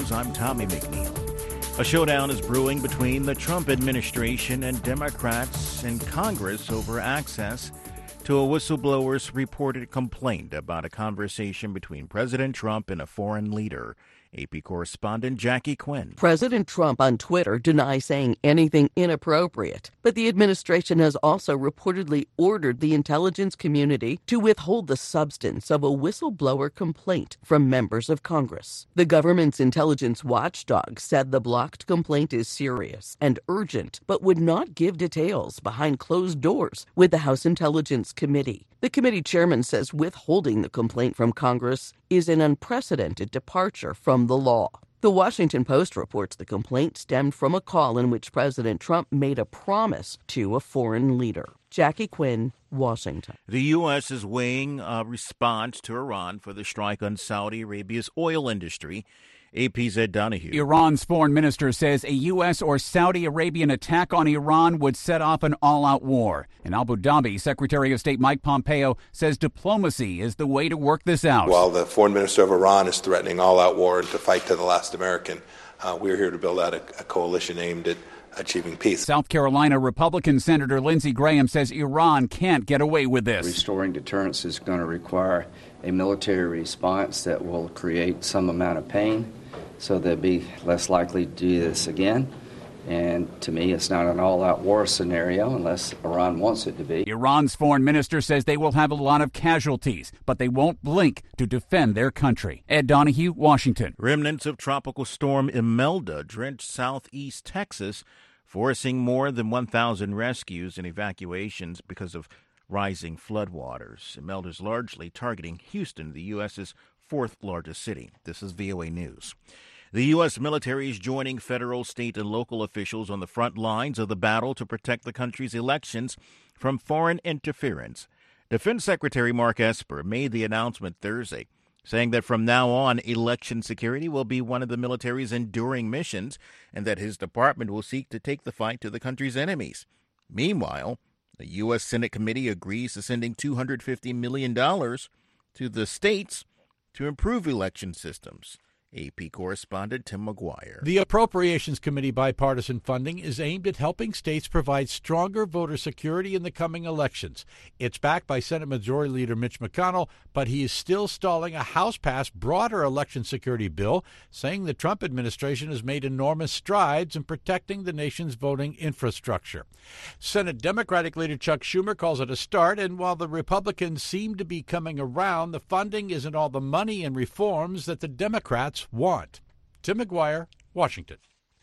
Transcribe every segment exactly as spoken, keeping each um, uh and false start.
News. I'm Tommy McNeil. A showdown is brewing between the Trump administration and Democrats in Congress over access to a whistleblower's reported complaint about a conversation between President Trump and a foreign leader. A P correspondent Jackie Quinn. President Trump on Twitter denies saying anything inappropriate, but the administration has also reportedly ordered the intelligence community to withhold the substance of a whistleblower complaint from members of Congress. The government's intelligence watchdog said the blocked complaint is serious and urgent, but would not give details behind closed doors with the House Intelligence Committee. The committee chairman says withholding the complaint from Congress is an unprecedented departure from the law. The Washington Post reports the complaint stemmed from a call in which President Trump made a promise to a foreign leader. Jackie Quinn, Washington. The U S is weighing a response to Iran for the strike on Saudi Arabia's oil industry. A P's Ed Donahue. Iran's foreign minister says a U S or Saudi Arabian attack on Iran would set off an all-out war. In Abu Dhabi, Secretary of State Mike Pompeo says diplomacy is the way to work this out. While the foreign minister of Iran is threatening all-out war and to fight to the last American, uh, we're here to build out a, a coalition aimed at achieving peace. South Carolina Republican Senator Lindsey Graham says Iran can't get away with this. Restoring deterrence is going to require a military response that will create some amount of pain, so they'll be less likely to do this again. And to me, it's not an all-out war scenario unless Iran wants it to be. Iran's foreign minister says they will have a lot of casualties, but they won't blink to defend their country. Ed Donahue, Washington. Remnants of Tropical Storm Imelda drenched southeast Texas, forcing more than one thousand rescues and evacuations because of rising floodwaters. Imelda's largely targeting Houston, the U S's fourth largest city. This is V O A News. The U S military is joining federal, state, and local officials on the front lines of the battle to protect the country's elections from foreign interference. Defense Secretary Mark Esper made the announcement Thursday, saying that from now on, election security will be one of the military's enduring missions and that his department will seek to take the fight to the country's enemies. Meanwhile, the U S Senate committee agrees to sending two hundred fifty million dollars to the states to improve election systems. A P correspondent Tim McGuire. The Appropriations Committee bipartisan funding is aimed at helping states provide stronger voter security in the coming elections. It's backed by Senate Majority Leader Mitch McConnell, but he is still stalling a House-passed broader election security bill, saying the Trump administration has made enormous strides in protecting the nation's voting infrastructure. Senate Democratic Leader Chuck Schumer calls it a start, and while the Republicans seem to be coming around, the funding isn't all the money and reforms that the Democrats want. Tim McGuire, Washington.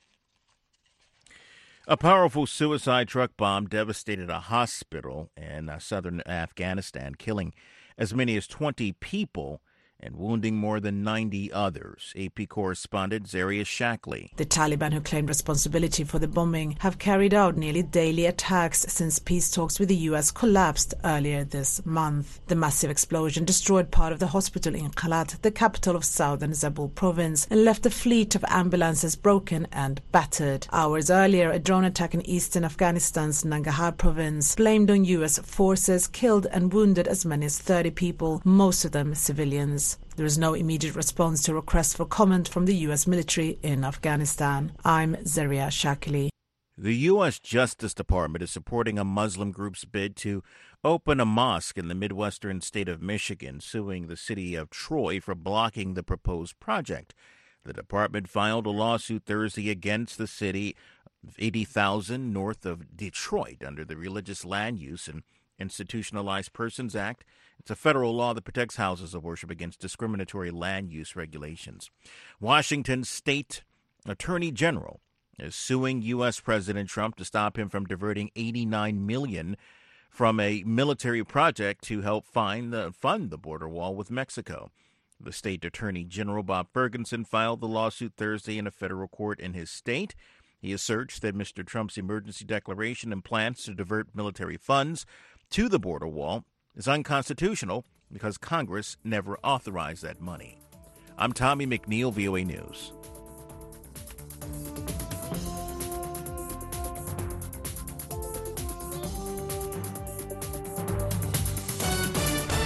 A powerful suicide truck bomb devastated a hospital in uh, southern Afghanistan, killing as many as twenty people and wounding more than ninety others. A P correspondent Zaria Shackley. The Taliban, who claimed responsibility for the bombing, have carried out nearly daily attacks since peace talks with the U S collapsed earlier this month. The massive explosion destroyed part of the hospital in Kalat, the capital of southern Zabul province, and left a fleet of ambulances broken and battered. Hours earlier, a drone attack in eastern Afghanistan's Nangarhar province, blamed on U S forces, killed and wounded as many as thirty people, most of them civilians. There is no immediate response to requests for comment from the U S military in Afghanistan. I'm Zaria Shackley. The U S Justice Department is supporting a Muslim group's bid to open a mosque in the Midwestern state of Michigan, suing the city of Troy for blocking the proposed project. The department filed a lawsuit Thursday against the city of eighty thousand north of Detroit under the Religious Land Use and Institutionalized Persons Act. It's a federal law that protects houses of worship against discriminatory land use regulations. Washington State Attorney General is suing U S. President Trump to stop him from diverting eighty-nine million dollars from a military project to help find the, fund the border wall with Mexico. The state attorney general, Bob Ferguson, filed the lawsuit Thursday in a federal court in his state. He asserts that Mister Trump's emergency declaration and plans to divert military funds to the border wall is unconstitutional because Congress never authorized that money. I'm Tommy McNeil, V O A News.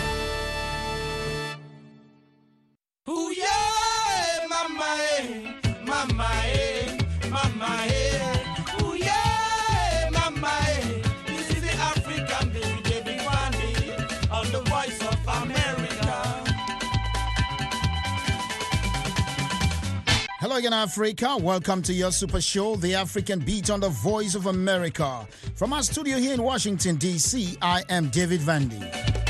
Ooh, yeah, my man. again, Africa. Welcome to your super show, The African Beat on the Voice of America. From our studio here in Washington, D C, I am David Vandy.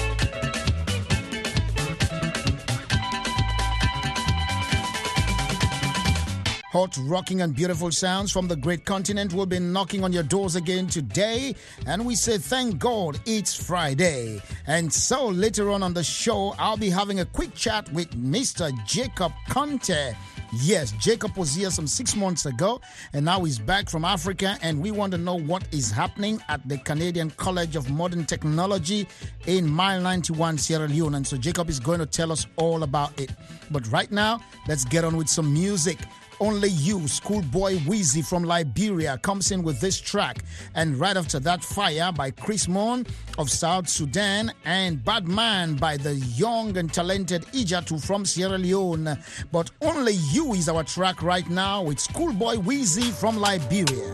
Hot, rocking and beautiful sounds from the great continent will be knocking on your doors again today. And we say thank God it's Friday. And so later on on the show, I'll be having a quick chat with Mister Jacob Conte. Yes, Jacob was here some six months ago, and now he's back from Africa, and we want to know what is happening at the Canadian College of Modern Technology in Mile ninety-one, Sierra Leone. And so Jacob is going to tell us all about it. But right now, let's get on with some music. Only You, Schoolboy Weezy from Liberia, comes in with this track. And right after that, Fire by Chris Mon of South Sudan, and Bad Man by the young and talented Ijatu from Sierra Leone. But Only You is our track right now with Schoolboy Weezy from Liberia.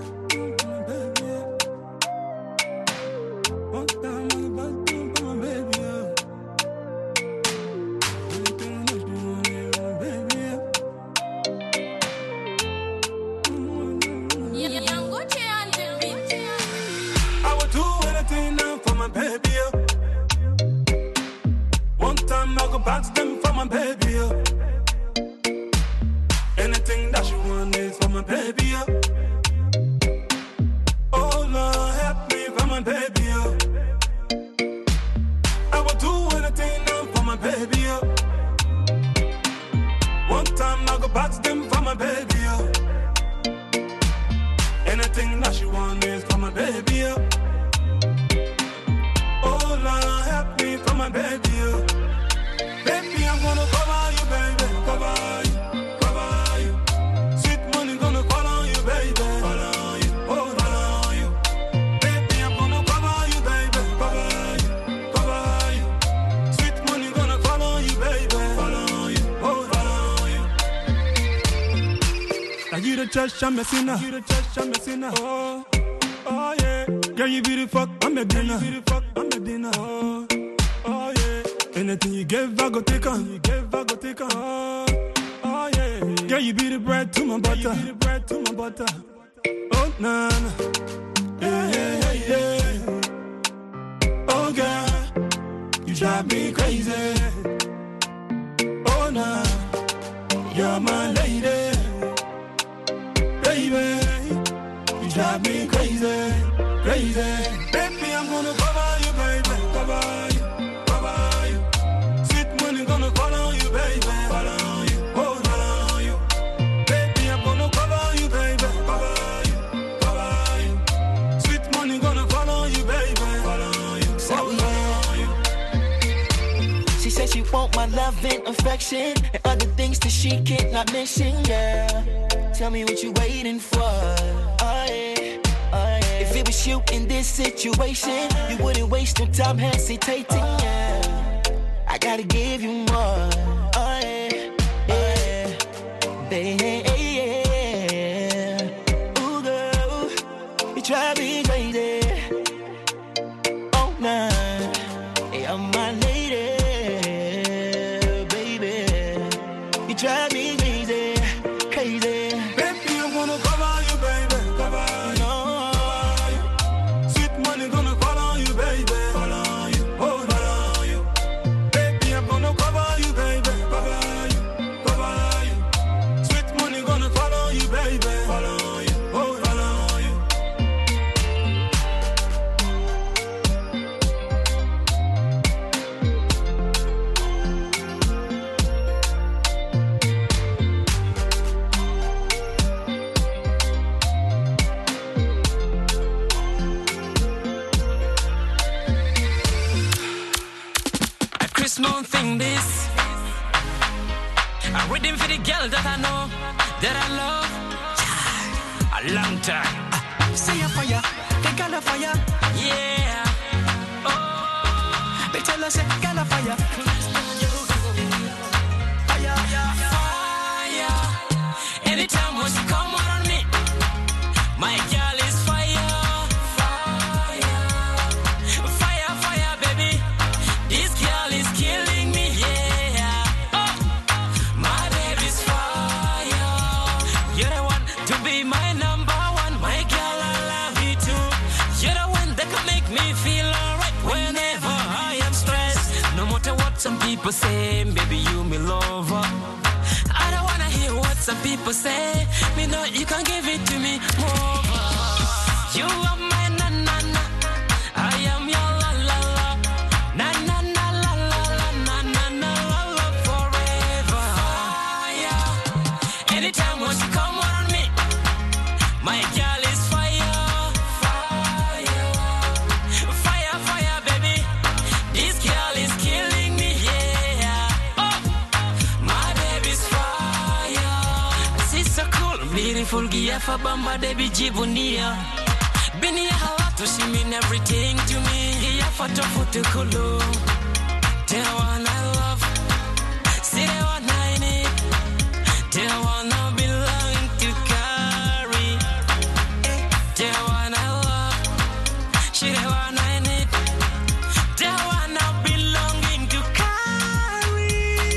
Box them for my baby, yeah. Anything that you want is for my baby, yeah. Oh Lord, help me for my baby, yeah. I will do anything now for my baby, yeah. One time I go box them for my baby, yeah. Anything that you want is for my baby, yeah. Oh Lord, help me for my baby, yeah. Baby, I'm gonna cover you, baby, cover you, cover you. Sweet money gonna fall on you, baby, fall on you, oh, fall on you. Baby, I'm gonna cover you, baby, cover you, cover you. Sweet money gonna fall on you, baby, fall on you, oh, fall on you. Now you the church, I'm a sinner, you the church, I'm a sinner, oh, oh yeah. Girl, you be the fuck, I'm a dinner, you be the fuck, I'm a dinner, oh, oh yeah. Anything you give, I go take on. You give, I go take on. Oh, oh yeah. Girl, you be the bread to my butter. You be the bread to my butter. Oh, nah, nah. Yeah, yeah, yeah, yeah. Oh, girl, you drive me crazy. Oh, nah, you're my lady. Baby, you drive me crazy, crazy. Baby, I'm gonna cover you, baby, cover you. Gonna fall on you, baby, fall on you, oh, fall on you. Baby, I'm gonna cover you, baby, cover you, cover you. Sweet money gonna fall on you, baby, fall on you, oh, fall on you. She said she want my love and affection and other things that she cannot mention, yeah. Tell me what you waiting for, oh yeah, oh yeah. If it was you in this situation, you wouldn't waste your time hesitating, yeah. I gotta give you more, oh yeah, yeah, baby, yeah. Ooh girl, you drive me crazy, oh nah, yeah, I'm my lady, baby, you drive me crazy, crazy. Baby, I'm gonna cover you, baby, cover you, no. Sweet money gonna fall on you, baby, fall on you, oh no. Small thing this I'm waiting for the girl that I know, that I love a long time. uh, See a fire, they got a fire. Yeah. Oh, they tell us they got a fire. Fire, fire. Anytime when you come around me, my girl is fire. Fire, fire, fire, baby. This girl is killing me, yeah. Oh, my baby's fire. people say, baby, you me lover. I don't wanna hear what some people say. Me know you can give it to me more. You are my na na na. I am your la la la. Na na na la la la. Na na na la la forever. Fire. Anytime when you come on me, my girl is fire. Fire. Fire, fire, baby. This girl is killing me, yeah. Oh, my baby's fire. She's so cool, beautiful, gia for bamba, baby, jivunia. Bini ya halatu, she mean everything to me. Gia for tofu to kulu. Tell one I love. See the one I need. Tell one I belong to carry. Tell one I love. She the one I need. Tell one I belonging to carry.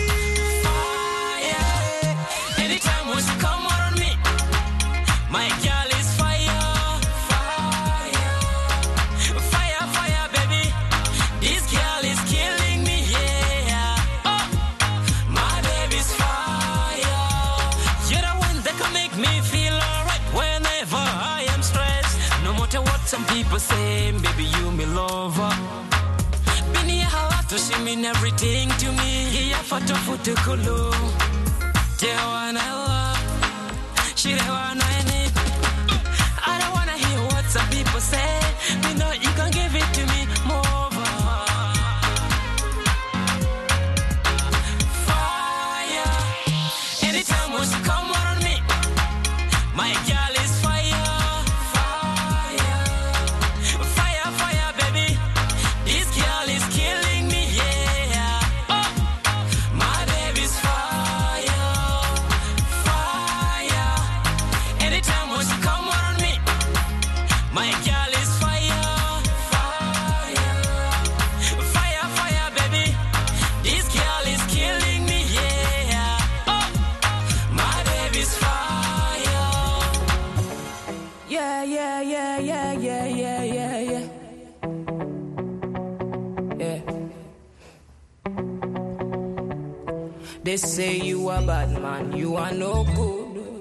Fire. Anytime when she come around me, my girl is fire. Fire. Fire, fire, baby. This girl is killing me, yeah. Oh, my baby's fire. You're the one that can make me feel alright whenever I am stressed. No matter what some people say, baby, you me lover. Bini ya halatu, she mean everything to me. Iya foto foto kulu. The one I love, she the one I need. I don't wanna hear what some people say. Me know you can give it to me more. Fire. Anytime when she come around me, my girl is fire. Fire. Fire, fire, baby. This girl is killing me, yeah. Oh, my baby's fire. Fire. Anytime when she come around me, my girl is fire. Fire. Fire, fire, baby. This girl is killing me, yeah. Oh, my baby's fire. Yeah, yeah, yeah, yeah, yeah, yeah, yeah, yeah. Yeah. They say you are bad man, you are no good.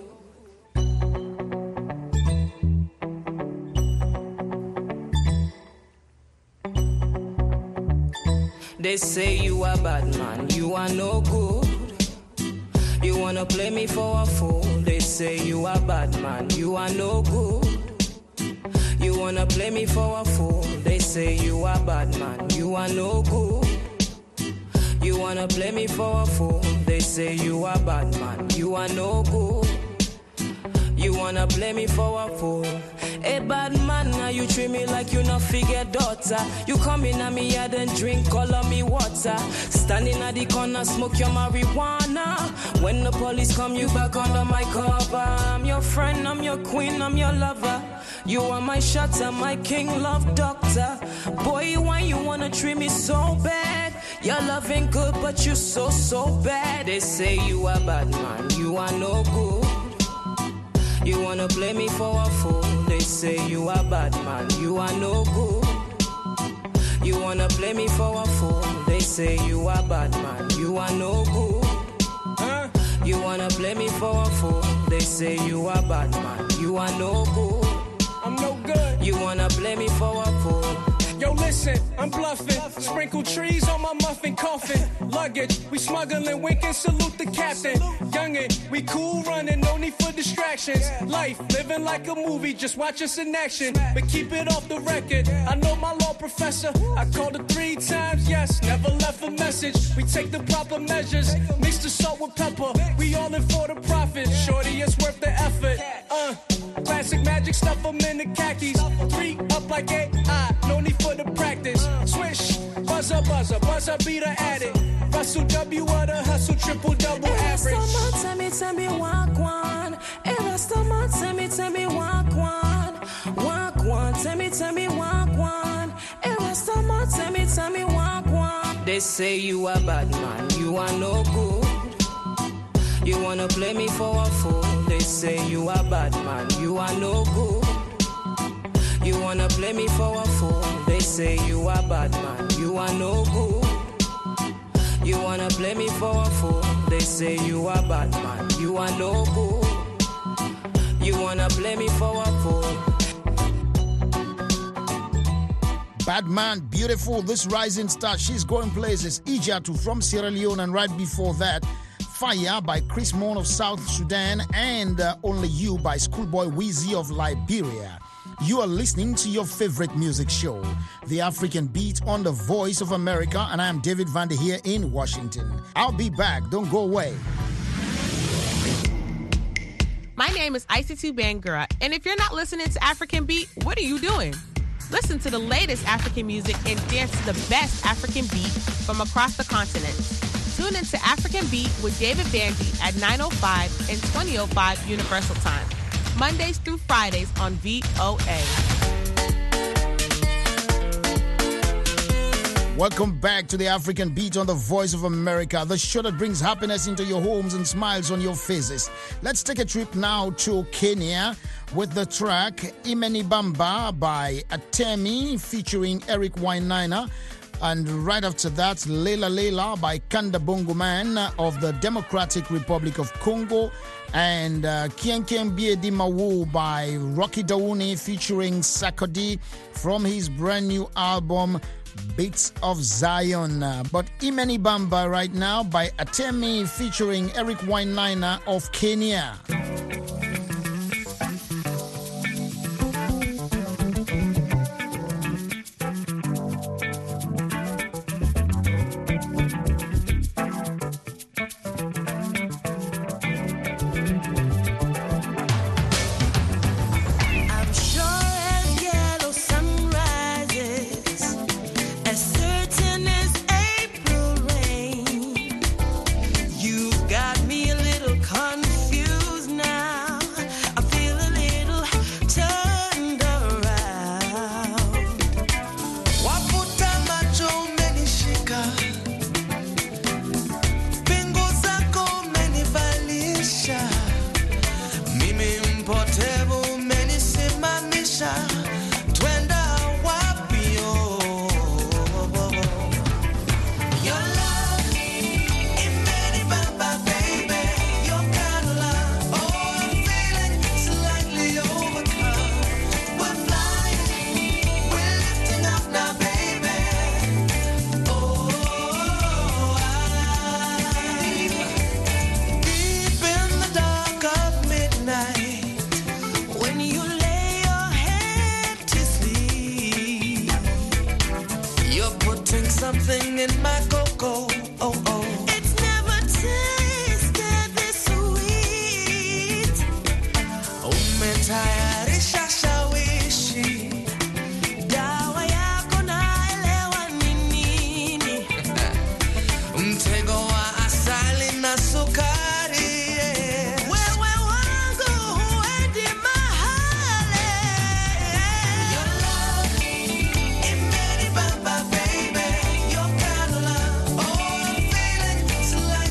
They say you are bad man, you are no good. You wanna play me for a fool. They say you are bad man, you are no good. You wanna play me for a fool. They say you are bad man, you are no good. You wanna play me for a fool. They say you are bad man, you are no good. You wanna play me for a fool. Hey bad man, now you treat me like you not figure daughter. You come in at me yard and drink all of me water. Standing at the corner, smoke your marijuana. When the police come, you back under my cover. I'm your friend, I'm your queen, I'm your lover. You are my shutter, my king, love doctor. Boy, why you wanna treat me so bad? You're loving good, but you so, so bad. They say you are bad man, you are no good. You wanna play me for a fool. They say you are bad man, you are no good. You wanna play me for a fool. They say you are bad man, you are no good. Huh? You wanna play me for a fool. They say you are bad man, you are no good. I'm no good. You wanna play me for a fool. Yo, listen, I'm bluffing. Sprinkle trees on my muffin coffin. Luggage, we smuggling, winking, salute the captain. Youngin', we cool running, no need for distractions. Life, living like a movie, just watch us in action. But keep it off the record. I know my law professor. I called her three times, yes, never left a message. We take the proper measures, mix the salt with pepper. We all in for the profit. Shorty, it's worth the effort. Uh, classic magic, stuff them in the khakis. Three up like A I, no need for the practice. Swish, buzzer, buzzer, buzzer, be the addict. Russell W, what a hustle, triple double average. Tell me, tell me, walk one. Erastoman, tell me, tell me, walk one. Walk one, tell me, tell me, walk one. Erastoman, tell me, tell me, walk one. They say you are bad man, you are no good. You wanna play me for a fool. They say you are bad man, you are no good. You wanna play me for a fool. They say you are bad man, you are no good. You wanna play me for a fool? They say you are bad man, you are no good. You wanna play me for a fool? Bad man, beautiful, this rising star, she's going places. Ijatu from Sierra Leone, and right before that, Fire by Chris Moon of South Sudan, and uh, Only You by Schoolboy Weezy of Liberia. You are listening to your favorite music show, The African Beat, on the Voice of America, and I am David Vander here in Washington. I'll be back, don't go away. My name is Isatu Bangura, and if you're not listening to African Beat, what are you doing? Listen to the latest African music and dance to the best African beat from across the continent. Tune into African Beat with David Bandy at nine oh five and twenty oh five Universal Time, Mondays through Fridays on V O A. Welcome back to the African Beat on the Voice of America, the show that brings happiness into your homes and smiles on your faces. Let's take a trip now to Kenya with the track Imeni Bamba by Atemi featuring Eric Wainaina. And right after that, Lela Lela by Kanda Bongo Man of the Democratic Republic of Congo. And uh, Kien Kien Biedi Mawu by Rocky Dauni featuring Sakodi from his brand new album Beats of Zion. But Imeni Bamba right now by Atemi featuring Eric Wainaina of Kenya. Got me a little confused now.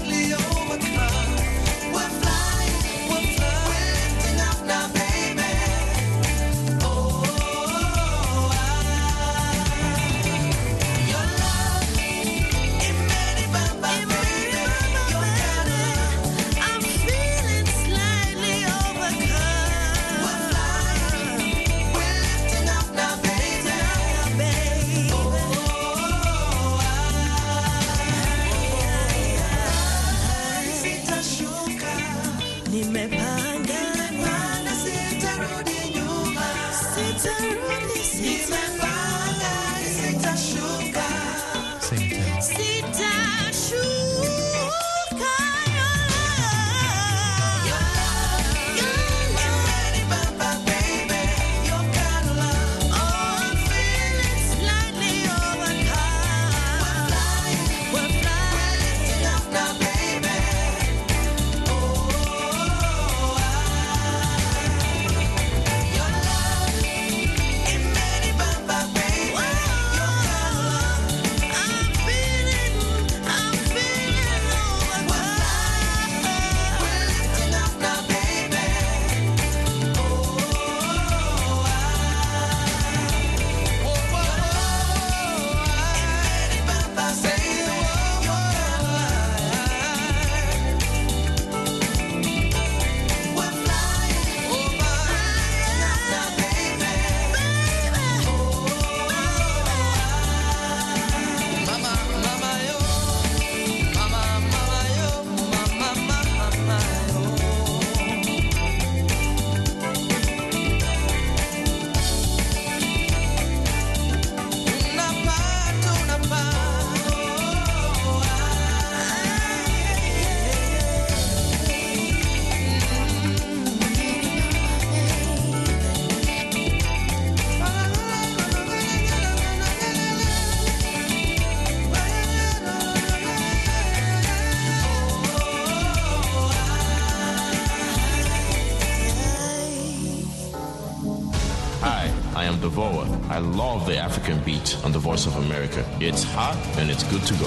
baby. the V O A. I love the African beat on the Voice of America. It's hot and it's good to go.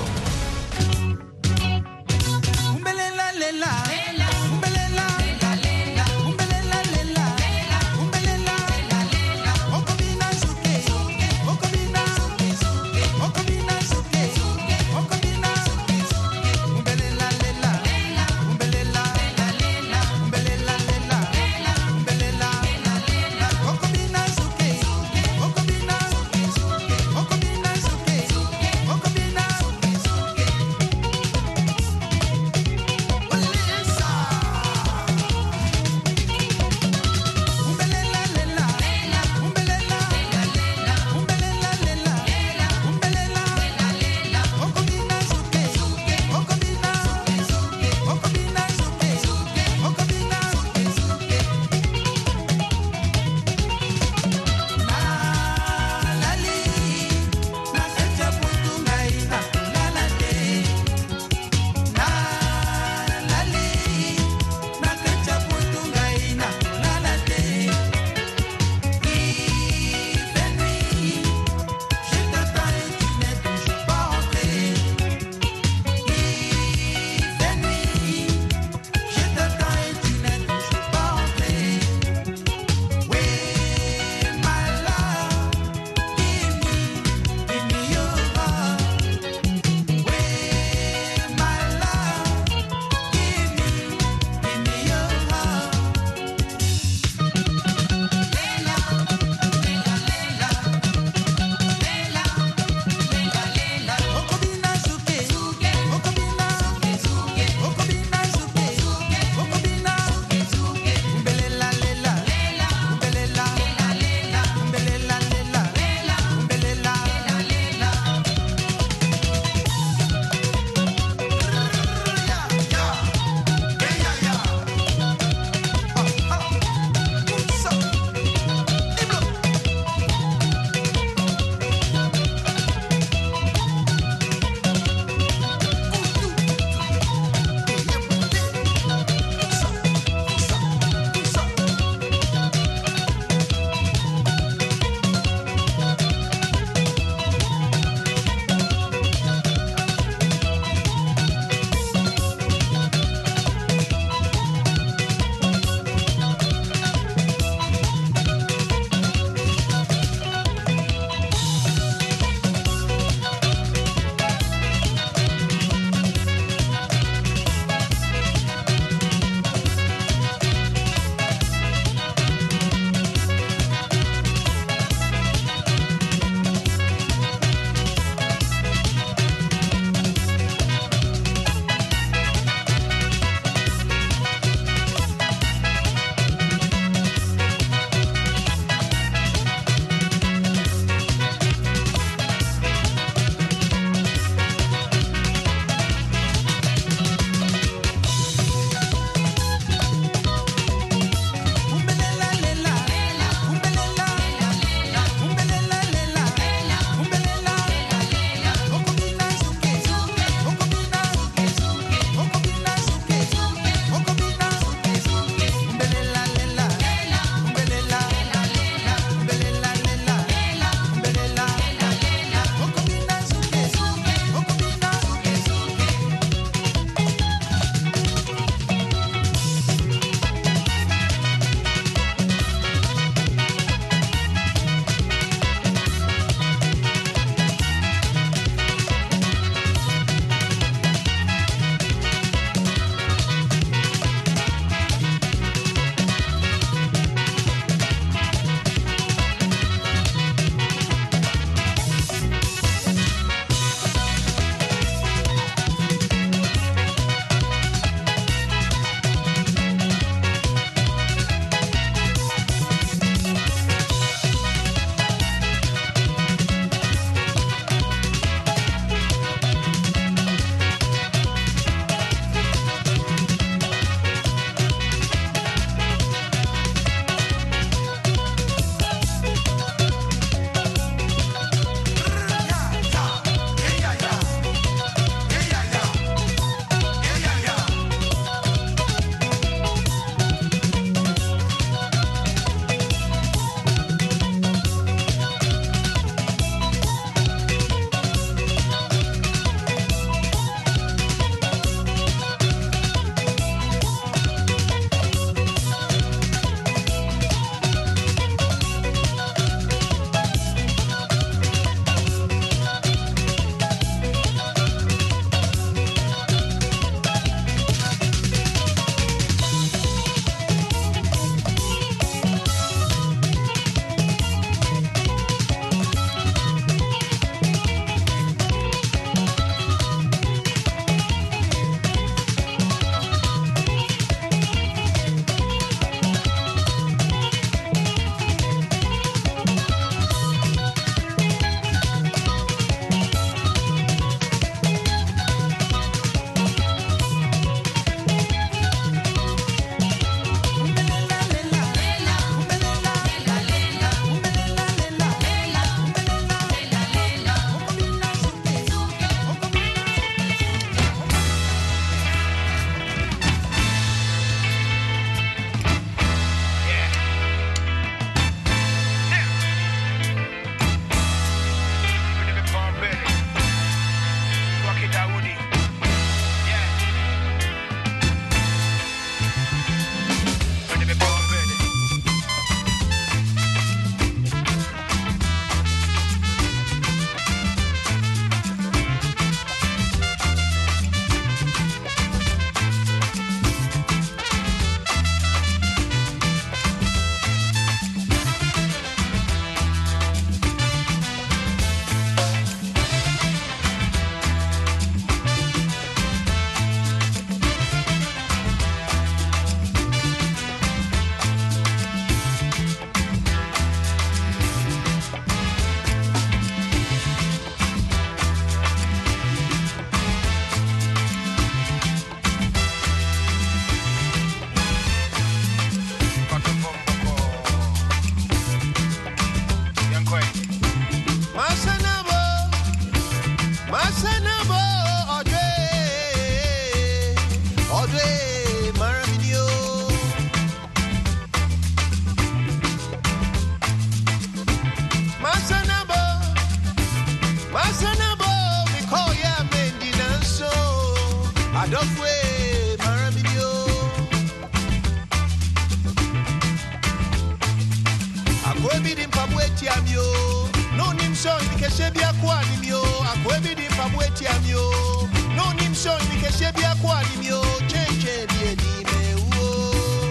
Akwebi di mpabweti amyo. No nimsho nikeshebi akwa nimyo. Akwebi di mpabweti amyo. No nimsho nikeshebi akwa nimyo. Chenche die di me uo.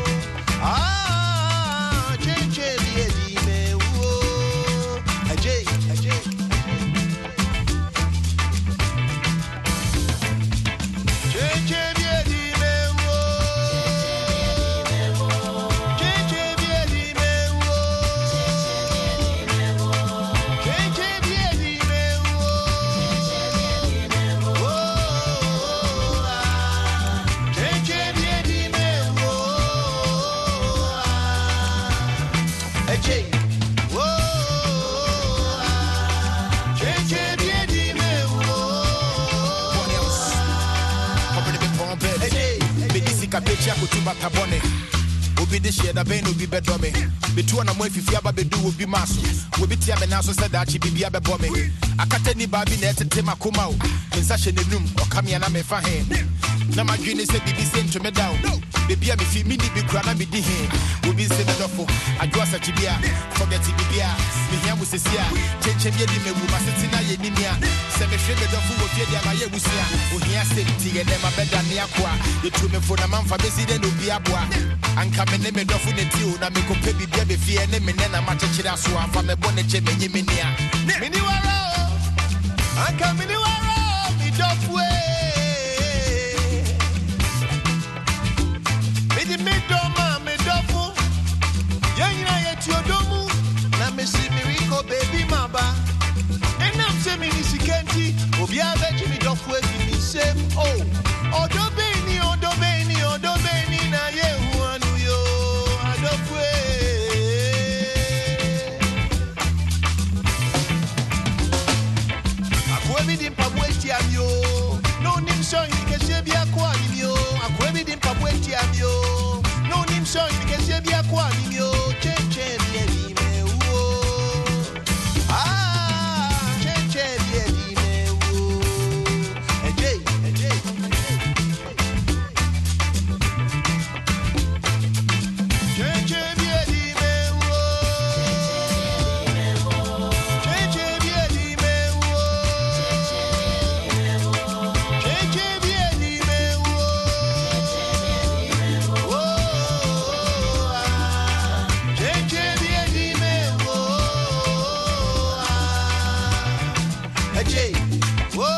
Ah, chenche die di me uo. Ajay, ajay. Chenche die di me uo. Chenche die di me uo. Chenche die di me uo. Oh, ah. Chenche die di me uo. Ah. Ajay. Oh, ah. Chenche die di me uo. Bedisika pechi akutuba tabone. Obi de share da ben obi bedome. Betu na mo afifia ba bedu obi maso. Obi tia me naso said that bibia be bome. Akata ni ba bi na etete makoma o. Mensa hye nenum okamia na me fa he. Na madwene se bibi se ntome down. Bibia me fi mi ni bi kura na me di he. Obi se me dofo. Adwa sa chibia. Forget bibia. Me hia musesia. Chenche bia di me wu maseti na ye nimia. Se me hwe me dofo wo fie dia ma ye busia. Ohia se ti ge dem abeda ne akwa. Ye tu me fo na manfa besi de no bi aboa. Anka me ne me dofo ne ti o na me ko pe bibia be fie ne me ne na ma chechira so afa me bo ne che me nyi me nia. Mini waro. Anka mini waro. Mi dofo e. Midi me doma me dofo. Yanyina ye ti odomu. Na me si miracle baby maba. And I'm saying me sikenti. Obi abeji mi dofo e fi mi sem. Oh. Odo beni, odo beni, odo beni na ye huanu yo. Adofo e. Akwebi di mpabweti amyo. No nimsho nikeshebi akwa nimyo. Akwebi di mpabweti amyo. No nimsho nikeshebi akwa nimyo. Chenche die di me uo. Ah, chenche die di me uo. Ejay, ejay. Chenche die di me uo. Chenche die di me uo. Chenche die di me uo. Oh, ah. Chenche die di me uo. Ah. Ajay. Oh,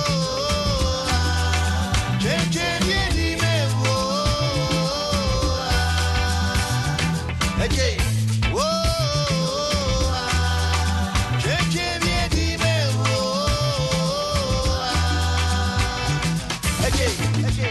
ah. Chenche die di me uo. Ah. Ajay. Oh, ah. Chenche die di me uo. Ah. Ajay, ajay.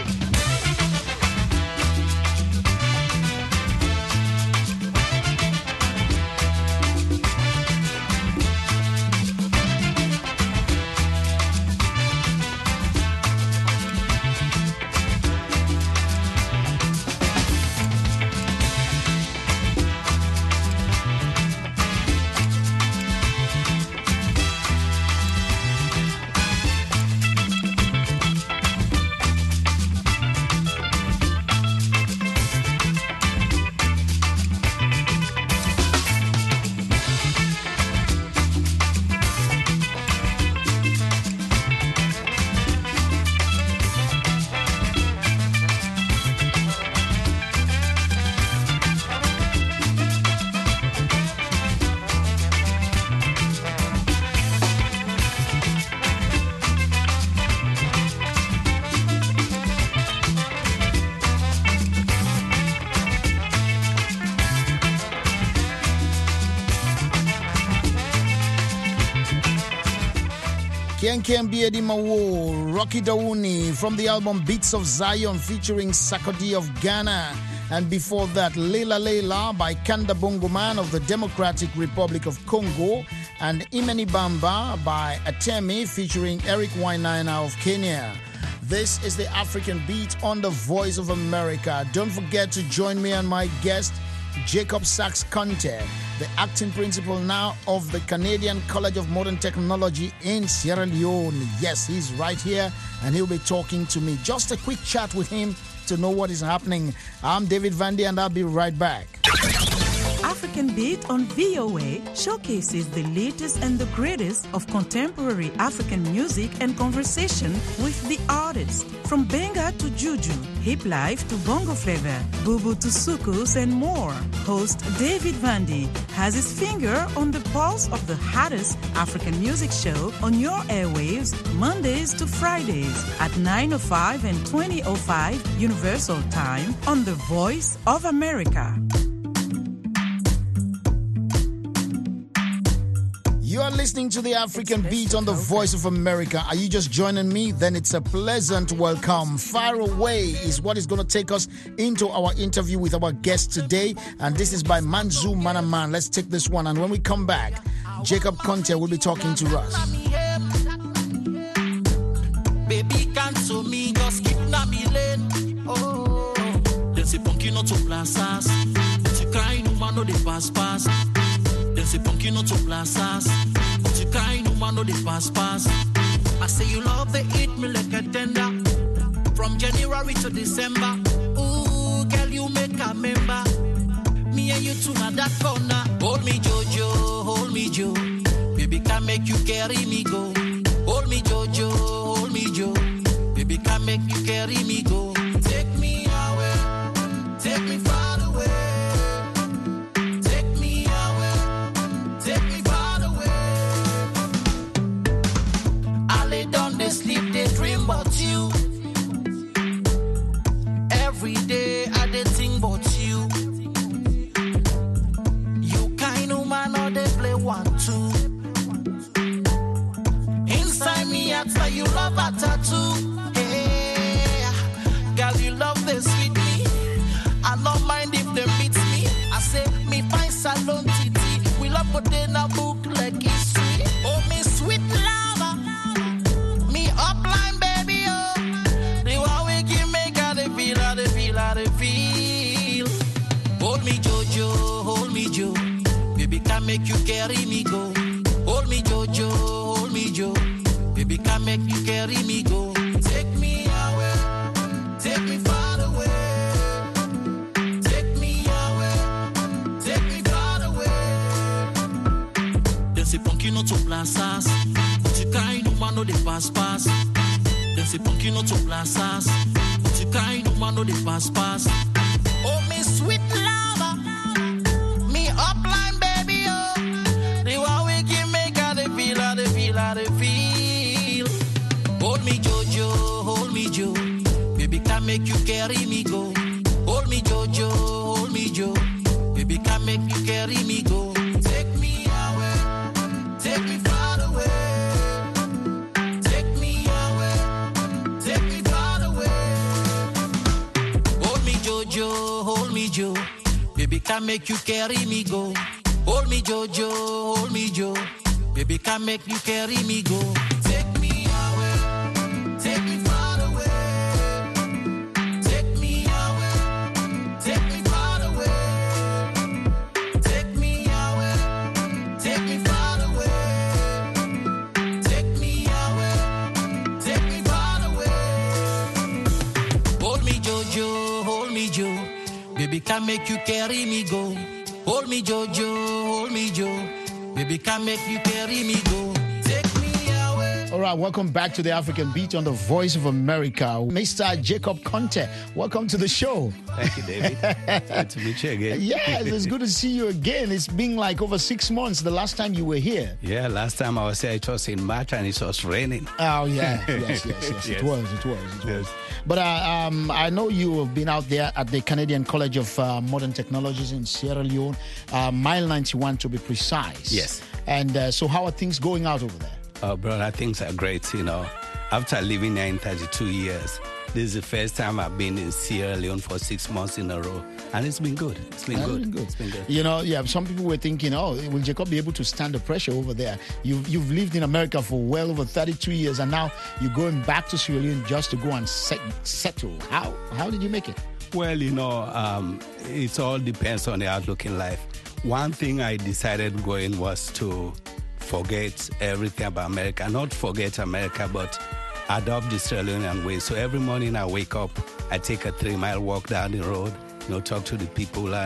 Ken Ken Biedi Mawo, Rocky Dauni from the album Beats of Zion featuring Sakodi of Ghana. And before that, Leila Leila by Kanda Bongo Man of the Democratic Republic of Congo. And Imeni Bamba by Atemi featuring Eric Wainaina of Kenya. This is the African Beat on the Voice of America. Don't forget to join me and my guest, Jacob Sachs Conte, the acting principal now of the Canadian College of Modern Technology in Sierra Leone. Yes, he's right here and he'll be talking to me. Just a quick chat with him to know what is happening. I'm David Vandy and I'll be right back. African African Beat on V O A showcases the latest and the greatest of contemporary African music and conversation with the artists. From Benga to Juju, Hip Life to Bongo Flavor, Bubu to Sukus and more. Host David Vandy has his finger on the pulse of the hottest African music show on your airwaves Mondays to Fridays at nine oh five and twenty oh five Universal Time on The Voice of America. You are listening to the African Beat on the Voice of America. Are you just joining me? Then it's a pleasant welcome. Far Away is what is going to take us into our interview with our guest today. And this is by Manzu Manaman. Let's take this one. And when we come back, Jacob Conte will be talking to us. Baby, cancel me, just keep me lane. Oh, there's a punky not to plazas. But you cry, no man, no, they pass, pass. There's a punky not to plazas. But you cry, no man, no, they pass, pass. I say you love the eat me like a tender. From January to December. Ooh, girl, you make a member. Me and you two na that corner. Hold me, Jojo, hold me, Joe. Baby, can make you carry me go. Hold me, Jojo, hold me, Joe. Baby, can make you carry me go. Take me away, take me far away. Take me away, take me far away. I lay down, they sleep, they dream about you. Every day I they think about you. You kind of man or they play one, two. Inside me, I tell you love a tattoo. Hey, girl, you love this sweet me. I don't mind if they meet me. I say, me find salon titi. We love put in a book like it's sweet. Oh, me sweet lover. Me upline, baby, oh. The one we give me, got the feel, the feel, the feel. Hold me, Jojo, hold me, Joe. Baby, can make you carry me go. Hold me, Jojo, hold me, Joe. Baby, can make you carry me go. Take me away, take me far away. Take me away, take me far away. There's a punky not to plazas. But you kind of man, no, they pass, pass. There's a punky not to plazas. But you kind of man, no, they pass, pass. Oh, me sweet lover. Me upline, baby, oh. The one we give me, got the feel, the feel, the feel. Hold me, Jojo, hold me, Joe. Baby, can make you carry me go. Hold me, Jojo, hold me, Joe. Baby, can make you carry me go. Take me away, take me far away. Take me away, take me far away. Hold me, Jojo, hold me, Joe. Baby, can make you carry me go. Hold me, Jojo, hold me, Joe. Baby, can make you carry me go. Take me away, take me far away. Take me away, take me far away. Take me away, take me far away. Take me away, take me far away. Hold me, Jojo, hold me, Joe. Baby, can make you carry me go. Hold me, Jojo, hold me, Joe. Baby, can make you carry me go. Take me away. All right, welcome back to the African Beat on the Voice of America. Mister Jacob Conte, welcome to the show. Thank you, David. Good to meet you again. Yes, it's good to see you again. It's been like over six months the last time you were here. Yeah, last time I was here, it was in March and it was raining. Oh, yeah. yes, yes, yes, yes. It was, it was, it was. Yes. But uh, um, I know you have been out there at the Canadian College of uh, Modern Technologies in Sierra Leone, uh, mile ninety-one to be precise. Yes. And uh, so how are things going out over there? Oh, brother, things are great, you know. After living there in thirty-two years, this is the first time I've been in Sierra Leone for six months in a row. And it's been good. It's been, good. been good. It's been good. You know, yeah, some people were thinking, oh, will Jacob be able to stand the pressure over there? You've, you've lived in America for well over thirty-two years, and now you're going back to Sierra Leone just to go and set, settle. How How did you make it? Well, you know, um, it all depends on the outlook in life. One thing I decided going was to forget everything about America. Not forget America, but adopt the Sierra Leonean way. So every morning I wake up, I take a three-mile walk down the road, you know, talk to the people and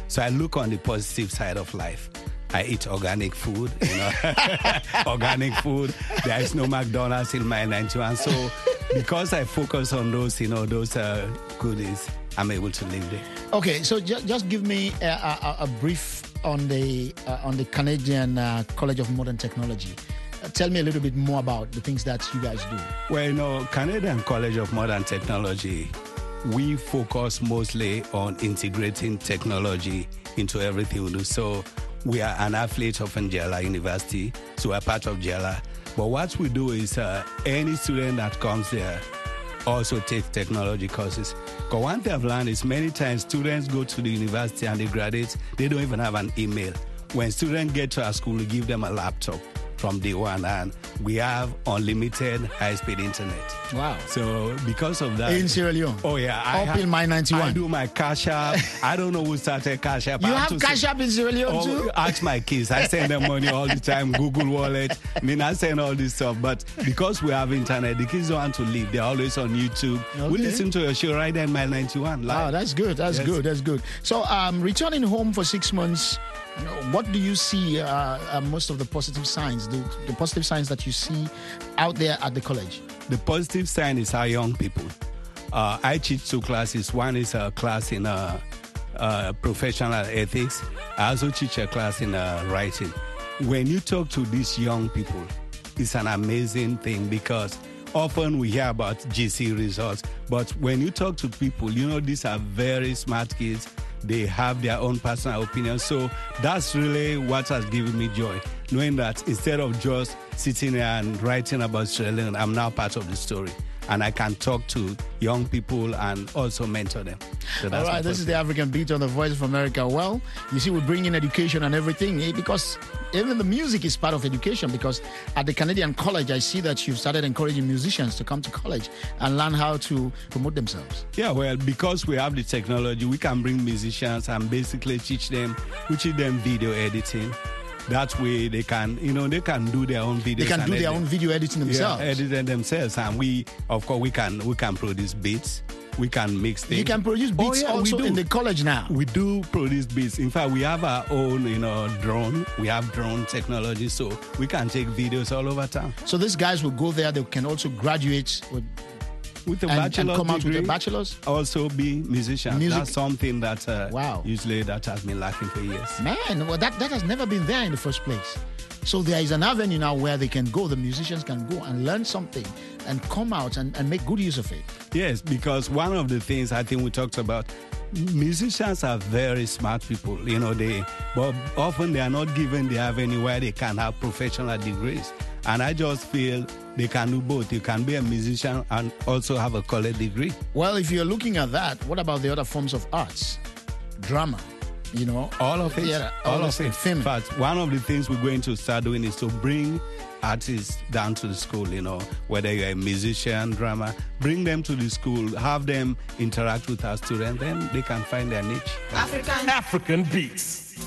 So I look on the positive side of life. I eat organic food, you know, organic food. There is no McDonald's in my ninety-one. So because I focus on those, you know, those uh, goodies, I'm able to live there. Okay, so ju- just give me a, a, a brief on the uh, on the Canadian uh, College of Modern Technology. Uh, tell me a little bit more about the things that you guys do. Well, you know, Canadian College of Modern Technology, we focus mostly on integrating technology into everything we do. So we are an affiliate of Angela University, so we're part of J E L A. But what we do is uh, any student that comes there also takes technology courses. Because one thing I've learned is many times students go to the university and they graduate, they don't even have an email. When students get to our school, we give them a laptop from day one, and we have unlimited high-speed internet. Wow. So because of that... In Sierra Leone? Oh, yeah. I Up have, in my ninety-one? I do my Cash App. I don't know who started Cash App. You I have, have Cash say, App in Sierra Leone oh, too? Ask my kids. I send them money all the time, Google Wallet. I mean, I send all this stuff. But because we have internet, the kids don't want to leave. They're always on YouTube. Okay. We listen to your show right there in my ninety-one. Live. Wow, that's good. That's yes. good. That's good. So um, returning home for six months, what do you see uh, uh, most of the positive signs, the, the positive signs that you see out there at the college? The positive sign is our young people. Uh, I teach two classes. One is a class in uh, uh, professional ethics. I also teach a class in uh, writing. When you talk to these young people, it's an amazing thing because often we hear about G C results, but when you talk to people, you know, these are very smart kids. They have their own personal opinions. So that's really what has given me joy, knowing that instead of just sitting there and writing about Sierra Leone, I'm now part of the story. And I can talk to young people and also mentor them. So that's all right, this is the African Beat on the Voice of America. Well, you see, we bring in education and everything eh, because even the music is part of education, because at the Canadian College, I see that you've started encouraging musicians to come to college and learn how to promote themselves. Yeah, well, because we have the technology, we can bring musicians and basically teach them, we teach them video editing. That way they can, you know, they can do their own videos. They can do their edit. own video editing themselves. Yeah, edit them themselves. And we, of course, we can we can produce beats. We can mix things. You can produce beats oh, yeah, also in the college now. We do produce beats. In fact, we have our own, you know, drone. We have drone technology, so we can take videos all over town. So these guys will go there. They can also graduate with. With a and, bachelor's and come out degree, with a bachelor's? Also be musician. Music. That's something that uh, wow. usually that has been lacking for years. Man, well, that, that has never been there in the first place. So there is an avenue now where they can go, the musicians can go and learn something and come out and, and make good use of it. Yes, because one of the things I think we talked about, musicians are very smart people. You know, they but often they are not given the avenue where they can have professional degrees. And I just feel they can do both. You can be a musician and also have a college degree. Well, if you're looking at that, what about the other forms of arts? Drama, you know? All of it. Yeah, all, all of it. it. In fact, one of the things we're going to start doing is to bring artists down to the school, you know, whether you're a musician, drama, bring them to the school, have them interact with our students, then they can find their niche. African, African Beats.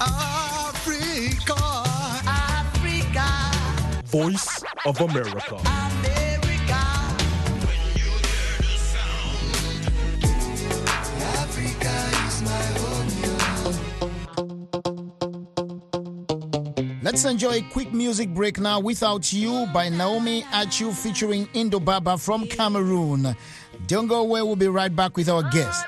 Africa. Africa. Voice of America. America. When you hear the sound, Africa is my home. Let's enjoy a quick music break now. Without You by Naomi Achu featuring Indo Baba from Cameroon. Don't go away. We'll be right back with our guest.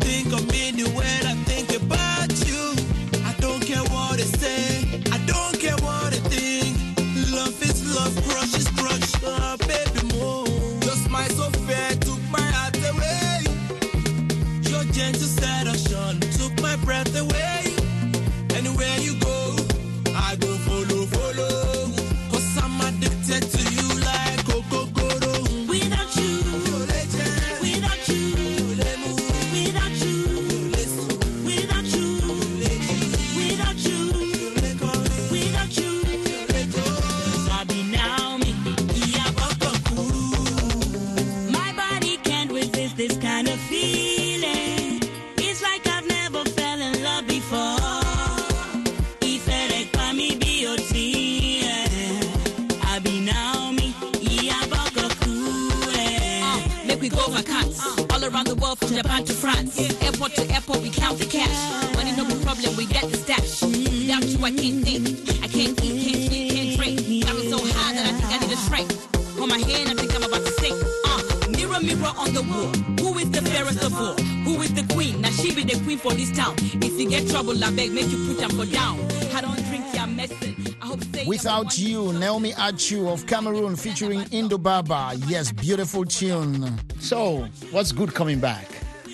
Think of me the way I think about you. I don't care what they say. I don't care. accounts. All around the world, from Japan to France. Airport to airport, we count the cash. Money no problem, we get the stash. Without you, I can't think. I can't eat, can't sleep, can't drink. Got me so high that I think I need a shrink. On my hand, I think I'm about to sink. Uh, mirror, mirror on the wall. Who is the fairest of all? Who is the queen? Now she be the queen for this town. If you get trouble, I beg, make you put them for down. I don't drink your medicine. I hope say Without You, Naomi Achu of Cameroon featuring Indo Baba. Yes, beautiful tune. So, what's good coming back?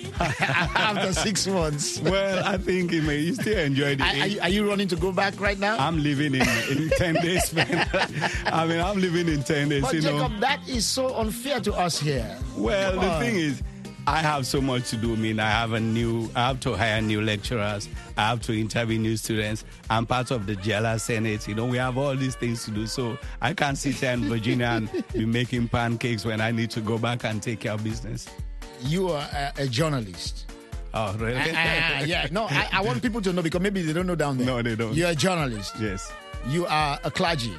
After six months. Well, I think you may you still enjoy it. Are, are, you, are you running to go back right now? I'm living in, in ten days, man. I mean, I'm living in ten days, but you Jacob, know. that is so unfair to us here. Well, Come the on. thing is, I have so much to do. I mean, I have a new, I have to hire new lecturers. I have to interview new students. I'm part of the Jella Senate. You know, we have all these things to do. So I can't sit here in Virginia and be making pancakes when I need to go back and take care of business. You are a, a journalist. Oh, really? Uh, uh, yeah, no, I, I want people to know because maybe they don't know down there. No, they don't. You're a journalist. Yes. You are a clergy.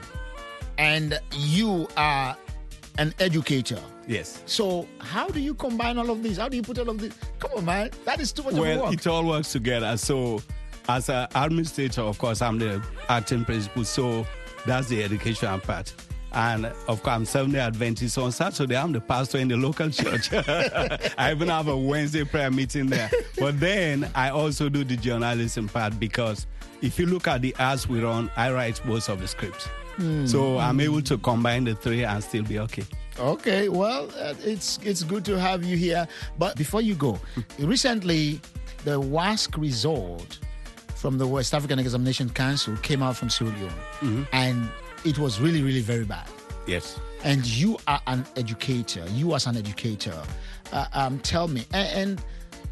And you are an educator. Yes. So how do you combine all of this? How do you put all of this? Come on, man. That is too much Well, of work. it all works together. So as an administrator, of course, I'm the acting principal. So that's the education part. And of course, I'm Seventh-day Adventist. So on Saturday, I'm the pastor in the local church. I even have a Wednesday prayer meeting there. But then I also do the journalism part because if you look at the ads we run, I write most of the scripts. Hmm. So I'm able to combine the three and still be okay. Okay, well, uh, it's it's good to have you here. But before you go, recently the WASC result from the West African Examination Council came out from Sierra Leone. Mm-hmm. And it was really, really very bad. Yes. And you are an educator. You as an educator, uh, um, tell me. And, and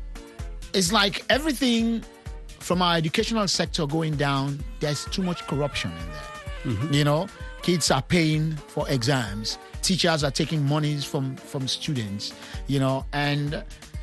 it's like everything from our educational sector going down, there's too much corruption in there. Mm-hmm. You know, kids are paying for exams. Teachers are taking monies from, from students, you know. And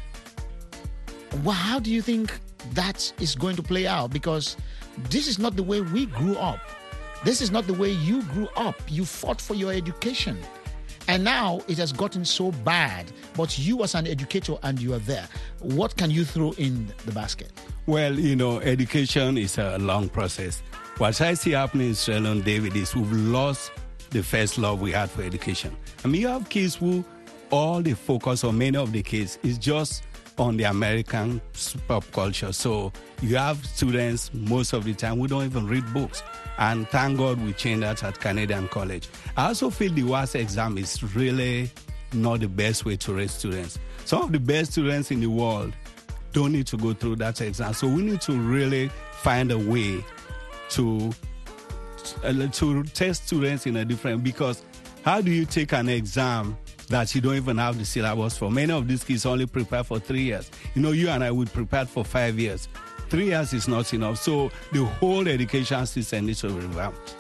well, how do you think that is going to play out? Because this is not the way we grew up. This is not the way you grew up. You fought for your education. And now it has gotten so bad. But you as an educator and you are there, what can you throw in the basket? Well, you know, education is a long process. What I see happening in Sierra Leone, David, is we've lost the first love we had for education. I mean, you have kids who all the focus on many of the kids is just on the American pop culture. So you have students most of the time who don't even read books. And thank God we changed that at Canadian College. I also feel the WASC exam is really not the best way to raise students. Some of the best students in the world don't need to go through that exam. So we need to really find a way to, uh, to test students in a different, because how do you take an exam that you don't even have the syllabus for? Many of these kids only prepare for three years. You know, you and I would prepare for five years. Three years is not enough. So the whole education system needs to be revamped.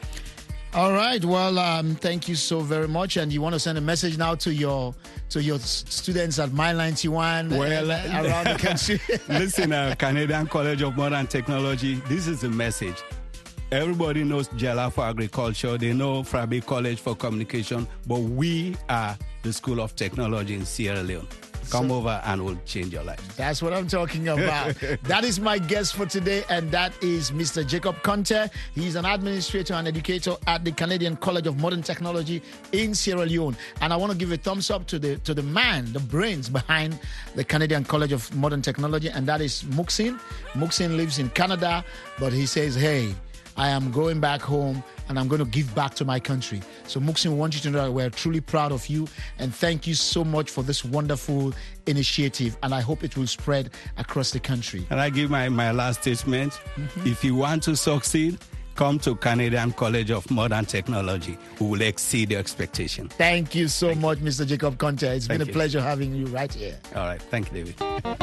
All right. Well, um, thank you so very much. And you want to send a message now to your to your students at Mile ninety-one well, uh, around the country? Listen, uh, Canadian College of Modern Technology, this is the message. Everybody knows Jella for agriculture. They know Frabe College for communication. But we are the School of Technology in Sierra Leone. Come so, over and we'll change your life. That's what I'm talking about. That is my guest for today, and that is Mister Jacob Conte. He's an administrator and educator at the Canadian College of Modern Technology in Sierra Leone. And I want to give a thumbs up to the to the man, the brains behind the Canadian College of Modern Technology, and that is Muxin. Muxin lives in Canada, but he says, hey, I am going back home and I'm going to give back to my country. So Muxin, we want you to know that we're truly proud of you, and thank you so much for this wonderful initiative, and I hope it will spread across the country. And I give my, my last statement. Mm-hmm. If you want to succeed, come to Canadian College of Modern Technology. We will exceed your expectation. Thank you so thank much, you. Mister Jacob Conte. It's thank been a you. pleasure having you right here. All right. Thank you, David.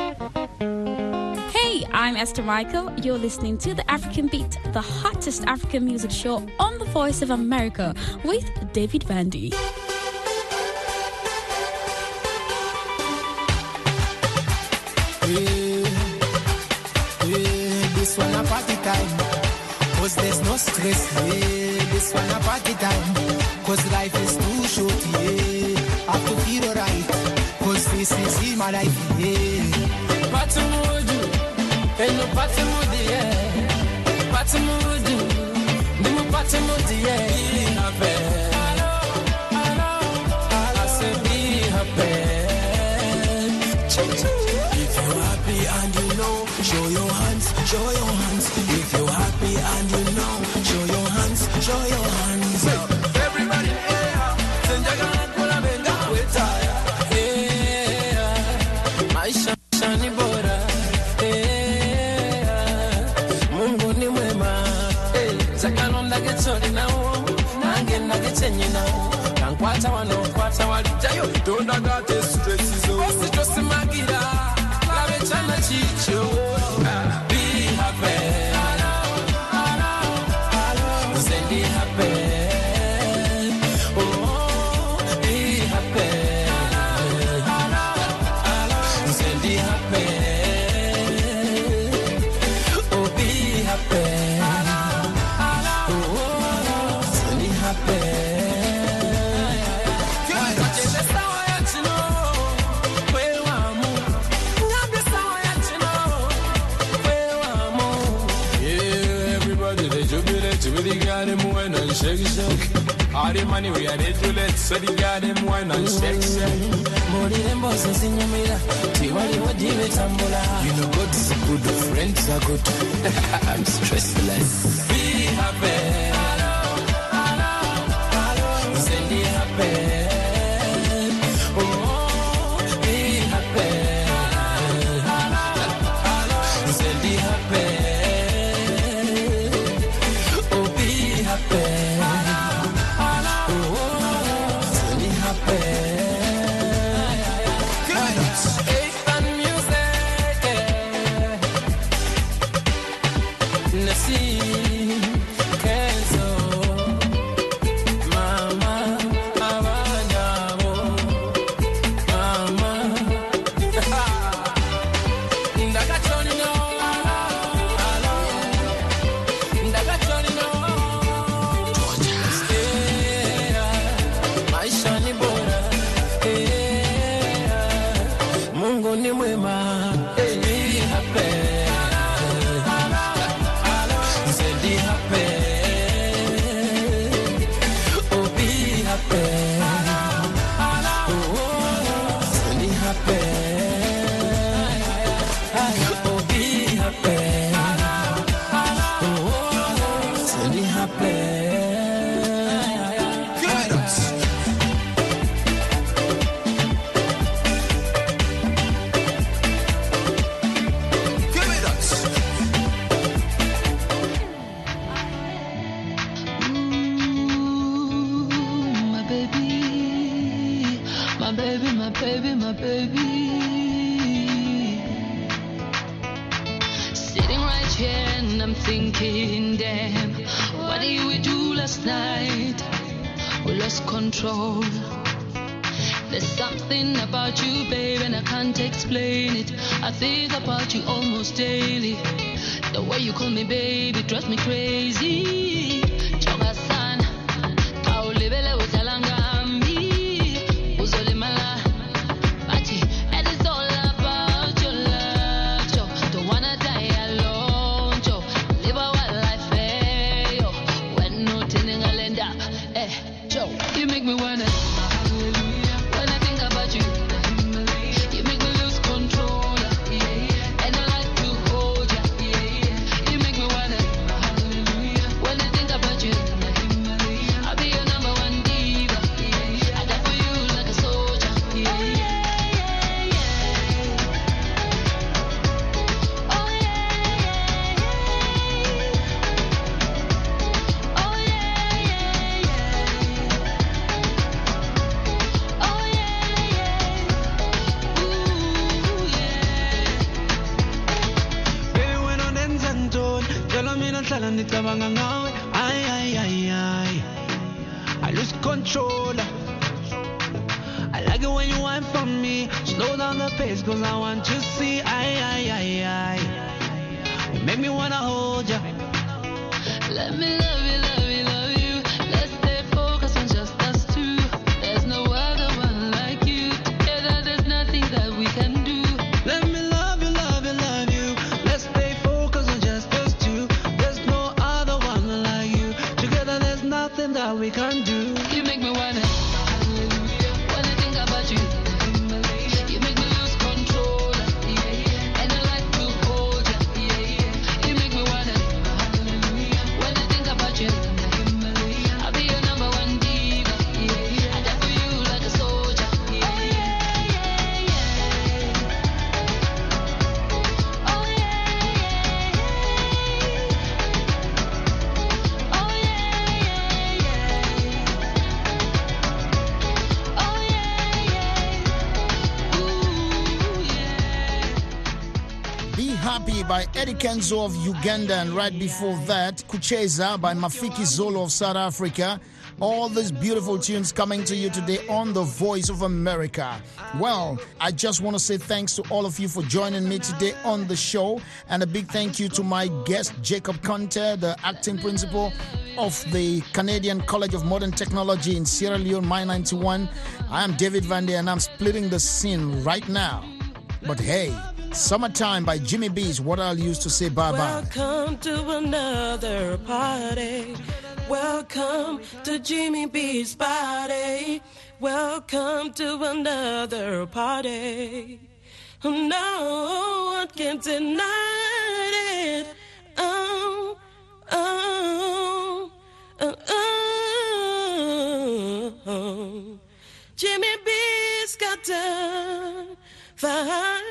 Hey, I'm Esther Michael. You're listening to The African Beat, the hottest African music show on the Voice of America with David Vandy. Yeah, yeah, this one a party time, cause there's no stress. Yeah, this one a party time, cause life is too short. Yeah, have to feel alright, cause this my life, yeah. Patamudu, ain't no Patamudu, yeah. Patamudu, no more Patamudu, yeah. Be happy. I said be happy. If you're happy and you know, show your hands, show your hands. If you're happy and you know, show your hands, show your hands. Everybody, yeah. Senjaga kula benga wetaya. Yeah. Maisha shani bora. Yeah. Mungu ni mwema. Hey. Zakano ndage chori na uo. Nange ndage chenye na uo. Kankwata wano kwata walijayo. Donda gate stress zo. Osi josi magira. Lave chana chicho. Be happy. Be happy. Oh, be happy. Say be happy. Oh, be happy. Oh, say be happy. Shake, shake. All the money we are ready to let, so the guy them wine and shake, shake. More than bosses in your mirror. Tiwali what you with Tambola. You know God is good, friends are good. I'm stressless. Be happy. Say be happy. Oh, be happy. Say be happy. Thinking, damn, what did we do last night? We lost control. There's something about you, babe, and I can't explain it. I think about you almost daily. The way you call me, baby, drives me crazy. Chonga san, kaulibele uzalanga mi, uzolimala. Bati, and it's all about your love, Joe. Don't wanna die alone, Joe. Live a wild life, eh, yo. When no telling a lend up, eh, Joe. You make me wanna. I lose control. I like it when you whine for me. Slow down the pace, cause I want to see. I, I, I, I. You make me wanna hold ya. Let me love you, love you, love you. Let's stay focused on just us two. There's no other one like you. Together there's nothing that we can nobody can do. You make me wanna, when I think about you. You make me lose control, and I like to hold you. You make me wanna, when I think about you. I'll be your number one diva. I die for you like a soldier. Oh yeah, yeah, yeah. Oh yeah, yeah, yeah. Oh yeah, Be Happy by Eddie Kenzo of Uganda, and right before that, Kucheza by Mafiki Zolo of South Africa. All these beautiful tunes coming to you today on The Voice of America. Well, I just want to say thanks to all of you for joining me today on the show, and a big thank you to my guest, Jacob Conte, the acting principal of the Canadian College of Modern Technology in Sierra Leone, My ninety-one. I am David Vandy, and I'm splitting the scene right now. But hey, Summertime by Jimmy B is what I'll use to say bye-bye. Welcome to another party. Welcome to Jimmy B's party. Welcome to another party. No one can deny it. Oh, oh, oh, oh. Jimmy B's got to fight.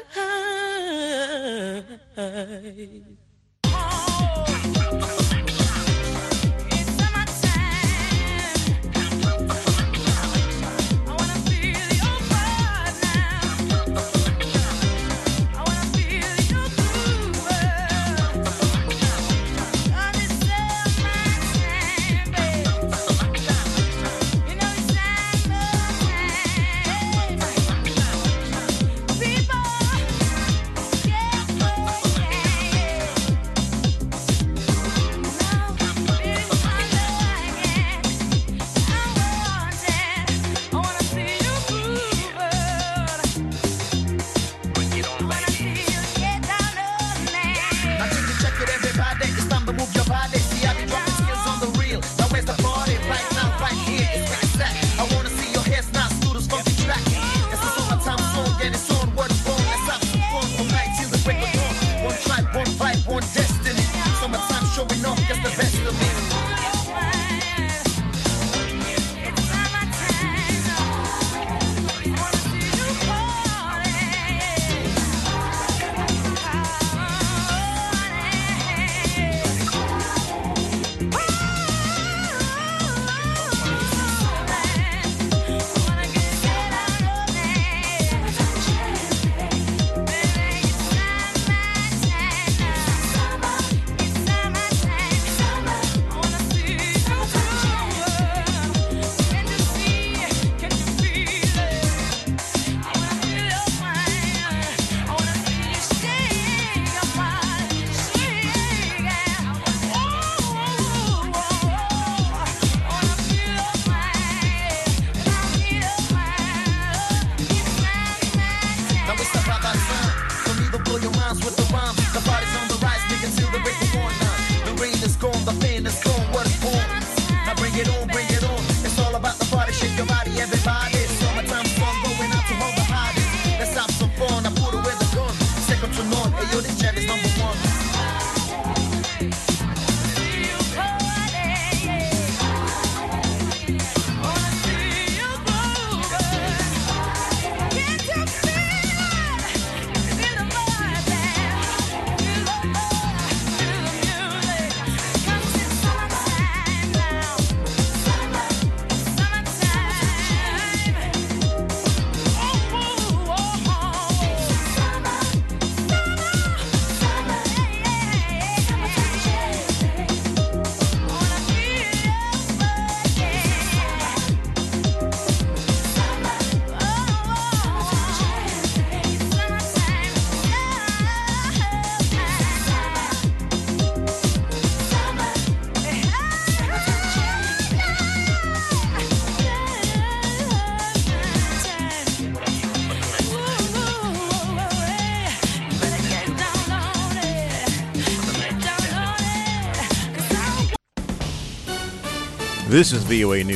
This is V O A News.